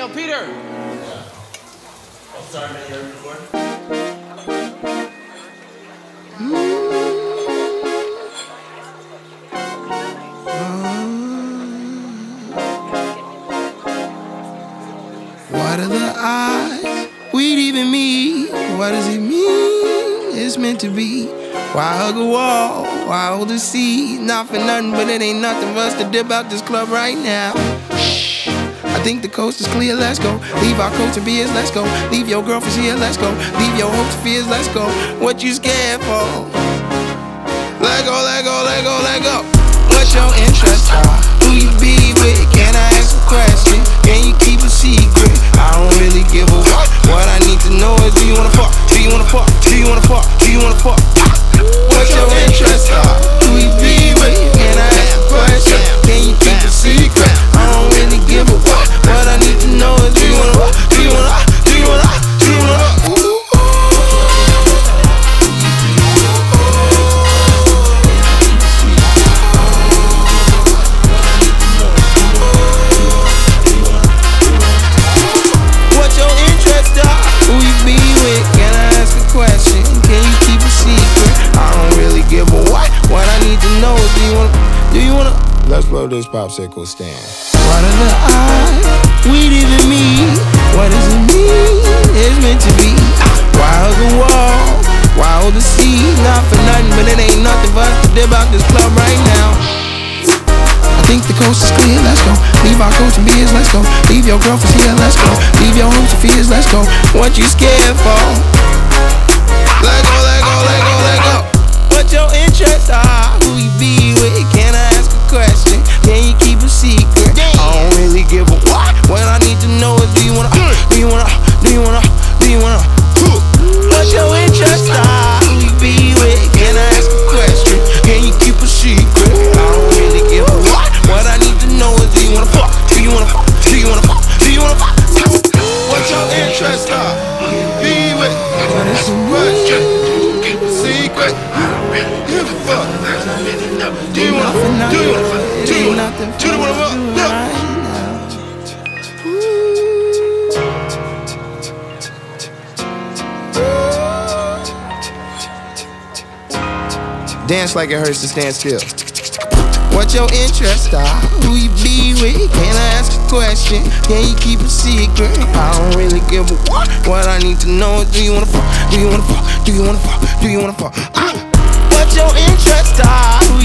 Yo, Peter. Yeah. Oh, sorry, man. You're recording? What are the odds we'd even meet? What does it mean? It's meant to be. Why hug a wall? Why hold the sea? Not for nothing, but it ain't nothing for us to dip out this club right now. Shh. I think the coast is clear, let's go. Leave our coats and beers, let's go. Leave your girlfriends here, let's go. Leave your hopes and fears, let's go. What you scared for? Let go, let go, let go, let go. What's your interest? Who you be with? Can I ask a question? Can you keep a secret? I don't really give a fuck. What I need to know is, do you wanna fuck? Do you wanna fuck? Do you wanna fuck? Do you wanna fuck? What's your interest? Who you be with? Can I ask a question? Can you keep a secret? I don't really give a fuck. What I need to know is, do you wanna fuck? Do you wanna? Do you wanna? Do you wanna? Who you be with? Can I ask a question? Can you keep a secret? I don't really give a what. What I need to know is, do you wanna? Let's blow this popsicle stand. What are the odds we'd even meet? What does it mean? It's meant to be. Why hug a wall? Why hold the sea? Not for nothing, but it ain't nothing for us to dip out this club right now. I think the coast is clear, let's go. Leave our coats and beers, let's go. Leave your girlfriends here, let's go. Leave your hopes and fears, let's go. What you scared for? Let go, let go, let go, let go. What your interests are? Who you be with? Can I ask a question? Can you keep a secret? I don't really give a what. What I need to know is, do you wanna? Do you wanna? Do you wanna? Do you wanna? What your interests are? Who you be with? Can I ask a question? Can you keep a secret? I don't really give a what. What I need to know is, do you wanna fuck? Do you wanna fuck? Do you wanna fuck? Do you wanna fuck? What's your interest? Be with. What is the question? Keep a secret. I don't really give a fuck. Do you wanna fuck? Do you wanna fuck? Do you wanna fuck? Do you wanna fuck? Dance like it hurts to stand still. What your interests are? Who you be with? Can I ask a question? Can you keep a secret? I don't really give a what. What I need to know is, do you wanna fuck? Do you wanna fuck? Do you wanna fuck? Do you wanna fuck? What your interests are? Who